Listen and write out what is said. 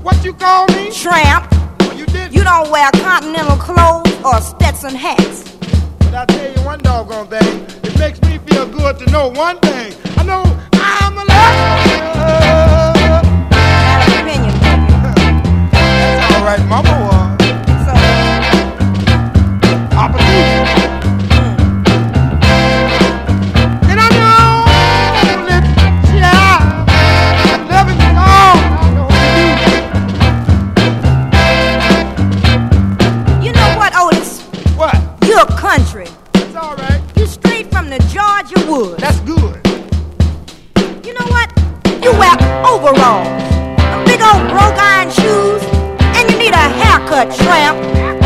What you call me? Tramp. Well, you did. You don't wear continental clothes or Stetson hats. But I'll tell you one doggone thing. It makes me feel good to know one thing. I know I'm alive. Not an opinion. That's all right, Mama was. So, Opportunity. And I know that child, loving you all, I know what to do. you know what, Otis? What? You're country. It's all right. You straight from the Georgia woods. That's good. You know what? You wear overalls, them big old broke iron shoes, and you need a haircut, tramp.